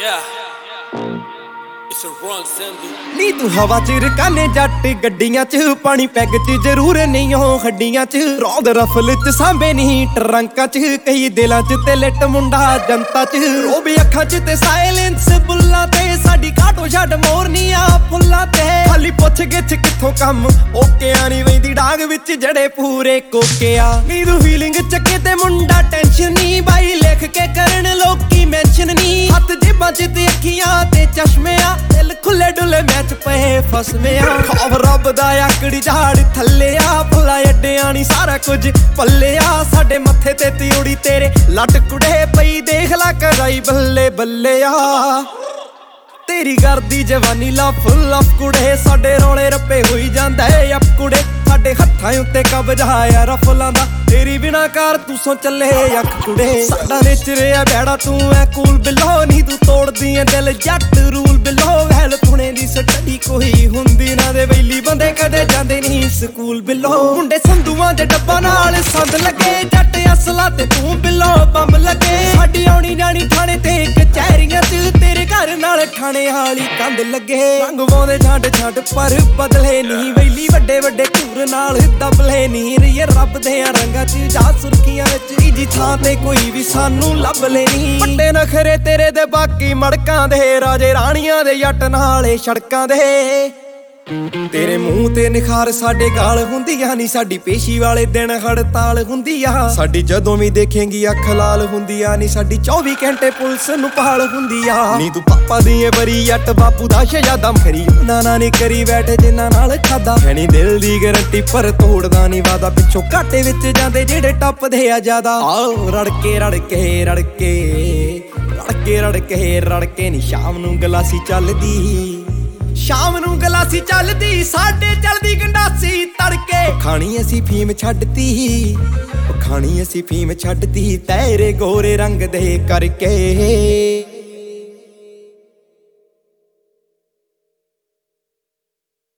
ਨੀ ਤੂੰ ਹਵਾ ਚ ਰਕਾਨੇ ਜੱਟ ਗੱਡੀਆਂ ਚ ਪਾਣੀ ਪੈਗ ਚ ਜ਼ਰੂਰ ਨਹੀਂ ਹੋ ਹੱਡੀਆਂ ਚ ਰੌਦ ਰਫਲ ਚ ਸਾਂਭੇ ਨਹੀਂ ਟਰੰਕਾਂ ਚ ਕਈ ਦਿਲਾਂ ਚ ਤੇ ਲਿਟ ਮੁੰਡਾ ਜਨਤਾ ਚ ਰੋਬੀ ਅੱਖਾਂ ਚ ਤੇ ਸਾਇਲੈਂਸ ਬੁੱਲਾਂ ਤੇ ਸਾਡੀ ਕਾਟੋ ਛੱਡ ਮੋਰਨੀਆਂ ਫੁੱਲਾਂ ਤੇ ਖਾਲੀ ਪੁੱਛ ਗਿੱਛ ਕਿੱਥੋਂ ਕੰਮ ਓਕਿਆਂ ਨਹੀਂ ਵੈਂਦੀ ਡਾਂਗ ਵਿੱਚ ਜੜੇ ਪੂਰੇ ਕੋਕਿਆ ਨੀ ਤੂੰ ਫੀਲਿੰਗ ਚੱਕੇ ਤੇ ਮੁੰਡਾ ਟੈਨਸ਼ਨ ਨਹੀਂ ਬਾਈ ਲਿਖ ਕੇ ਕਰਨ ਲੋਕੀ ਮੈਂਸ਼ਨ ਨਹੀਂ ਹੱਥ ਜੇਬਾਂ ਚ ਤੇ ਅੱਖੀਆਂ ਤੇ ਚਸ਼ਮਿਆਂ ਦਿਲ ਖੁੱਲੇ ਡੁੱਲੇ ਮੈਚ ਪਏ ਫਸਮਿਆਂ ਖੌਫ ਰੱਬ ਦਾ ਆਕੜੀ ਝਾੜ ਥੱਲੇ ਆ ਭੁਲਾ ਅੱਡਿਆਂ ਨੀ ਸਾਰਾ ਕੁਝ ਪੱਲਿਆ ਸਾਡੇ ਮੱਥੇ ਤੇ ਤਿਉੜੀ ਤੇਰੇ ਲੱਟ ਕੁੜੇ ਪਈ ਦੇਖ ਲਾ ਕਰਾਈ ਬੱਲੇ ਬੱਲੇ ਆ ਤੇਰੀ ਕਰਦੀ ਜਵਾਨੀ ਲਫ ਲਫ ਕੁੜੇ ਸਾਡੇ ਰੋਲੇ ਰੱਪੇ ਹੋਈ ਜਾਂਦਾ ਏ ਅਪ ਕੁੜੇ ਸਾਡੇ ਹੱਥਾਂ ਉੱਤੇ ਕਬਜ਼ਾ ਆ ਰਫਲਾਂ ਦਾ ਤੇਰੀ ਬਿਨਾ ਕਾਰ ਤੂੰ ਸੋ ਚੱਲੇ ਅੱਖ ਕੁੜੇ ਸਾਡਾ ਨੇਚਰ ਆ ਬੈੜਾ ਤੂੰ ਐ ਕੂਲ ਬਿਲੋ ਨਹੀਂ ਤੂੰ ਤੋੜਦੀ ਐ ਦਿਲ ਜੱਟ ਰੂਲ ਬਿਲੋ ਹੈਲ ਪੁਣੇ ਦੀ ਸਟੱਡੀ ਕੋਈ ਹੁੰਦੀ ਨਾ ਦੇ ਵੈਲੀ ਬੰਦੇ ਕਦੇ ਜਾਂਦੇ ਨਹੀਂ ਸਕੂਲ ਬਿਲੋ ਮੁੰਡੇ ਸੰਧੂਆਂ ਦੇ ਡੱਬਾ ਨਾਲ ਸੰਦ ਲੱਗੇ ਜੱਟ ਅਸਲਾ ਤੇ ਤੂੰ ਬਿਲੋ ਬੰਬ ਲੱਗੇ ਸਾਡੀ ਆਉਣੀ ਜਾਣੀ ਥਾਣੇ ਤੇ ਕਚਹਿਰੀਆਂ ਚ ਤੇਰੇ ਘਰ ਨਾਲ ਥਾਣੇ ਵਾਲੀ ਕੰਧ ਲੱਗੇ ਰੰਗ ਵਾਉਂਦੇ ਛੱਡ ਛੱਡ ਪਰ ਬਦਲੇ ਨਹੀਂ ਵੈਲੀ ਵੱਡੇ ਵੱਡੇ ਘੂਰ ਨਾਲ ਦਬਲੇ ਨਹੀਂ ਰੀਏ ਰੱਬ ਦੇ ਰੰਗਾਂ ਚ ਜਾ ਸੁਰਖੀਆਂ ਵਿੱਚ ਤੀਜੀ ਥਾਂ ਤੇ ਕੋਈ ਵੀ ਸਾਨੂੰ ਲੱਭ ਲੈ ਨਹੀਂ ਵੱਡੇ ਨਖਰੇ ਤੇਰੇ ਦੇ ਬਾਕੀ ਮੜਕਾਂ ਦੇ ਰਾਜੇ ਰਾਣੀਆਂ ਦੇ ਜੱਟ ਨਾਲੇ ਸੜਕਾਂ ਦੇ ਤੇਰੇ ਮੂੰਹ ਤੇ ਨਿਖਾਰ ਸਾਡੇ ਗਾਲ ਹੁੰਦੀਆਂ ਨੀ ਸਾਡੀ ਪੇਸ਼ੀ ਵਾਲੇ ਦਿਨ ਹੜਤਾਲ ਹੁੰਦੀ ਆ ਸਾਡੀ ਜਦੋਂ ਵੀ ਦੇਖੇਂਗੀ ਅੱਖ ਲਾਲ ਹੁੰਦੀ ਆ ਨੀ ਸਾਡੀ 24 ਘੰਟੇ ਪੁਲਿਸ ਨੂੰ ਭਾਲ ਹੁੰਦੀ ਆ ਨੀ ਤੂੰ ਪਾਪਾ ਦੀ ਏ ਬਰੀ ਜੱਟ ਬਾਪੂ ਦਾ ਸ਼ਹਿਜ਼ਾਦਾ ਖਰੀ ਨਾ ਨੀ ਕਰੀ ਬੈਠੇ ਜਿੰਨਾਂ ਨਾਲ ਖਾਦਾ ਹੈ ਨੀ ਦਿਲ ਦੀ ਗਰੰਟੀ ਪਰ ਤੋੜਦਾ ਨੀ ਵਾਦਾ ਪਿੱਛੋਂ ਘਾਟੇ ਵਿੱਚ ਜਾਂਦੇ ਜਿਹੜੇ ਟੱਪਦੇ ਆ ਜ਼ਿਆਦਾ ਆਓ ਰੜਕੇ ਰੜਕੇ ਰੜਕੇ ਰੜਕੇ ਰੜਕੇ ਰੜਕੇ ਨੀ ਸ਼ਾਮ ਨੂੰ ਗਲਾਸੀ ਚੱਲਦੀ ਸ਼ਾਮ ਨੂੰ ਗਲਾਸੀ ਚੱਲਦੀ ਸਾਡੇ ਚੱਲਦੀ ਗੰਡਾਸੀ ਤੜਕੇ ਖਾਣੀ ਅਸੀਂ ਫੀਮ ਛੱਡਤੀ ਖਾਣੀ ਅਸੀਂ ਫੀਮ ਛੱਡਤੀ ਤੇਰੇ ਗੋਰੇ ਰੰਗ ਦੇ ਕਰਕੇ